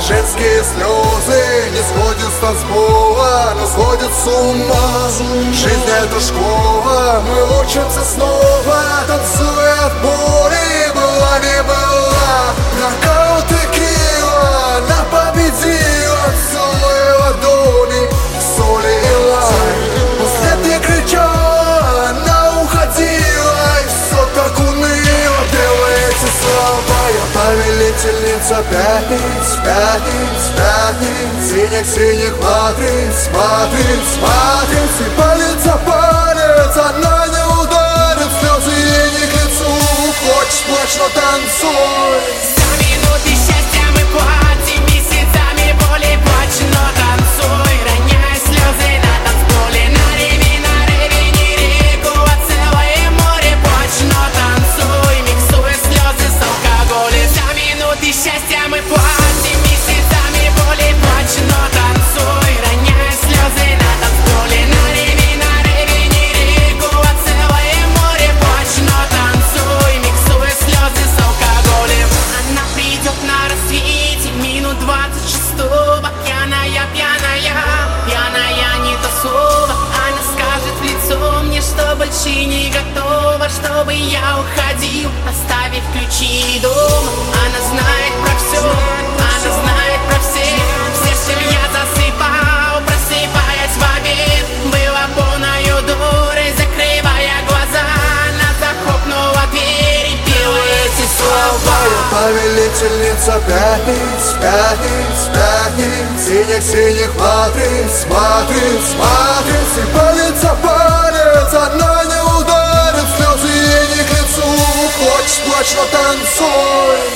Женские слезы не сходят с танцпола, но сходят с ума. Жизнь это школа, мы учимся снова, танцуя от боли, была не была. Нокаут текила, она победила, целые ладони, соли и лай. После ты кричала, она уходила, и все так уныло. Белые эти слова, я повелительница пятниц, пятниц, пятниц, синих-синих матриц, матриц, матриц. И палец за палец, она не ударит, слезы ей не к лицу. Хочешь плачь, но танцуй. За минуты счастья мы платим месяцами боли, плачь, но танцуй. Роняя слезы на танцполе, на реве не реку, а целое море. Плачь, но танцуй, миксуя слезы с алкоголем. За минуты счастья мы платим месяцами боли, плачь, но танцуй. Роняя слезы на танцполе, на реве не реку, а целое море. Плачь, но танцуй, миксуя слезы с алкоголем. Она придет на рассвете минут 26-го. Пьяная, пьяная, пьяная не то слово. Она скажет в лицо мне, что больше не готова, чтобы я уходил, оставив ключи дома. Она знает про все, она знает про всех. Все, чем я засыпал, просыпаясь в обед, была полною дурой, закрывая глаза. Она захлопнула дверь и пела эти слова. Повелительница пятниц, пятниц, пятниц, синих-синих матриц, матриц, матриц. И палец за палец, она не ударит, слезы ей не к лицу. Хочешь плачь, но танцуй.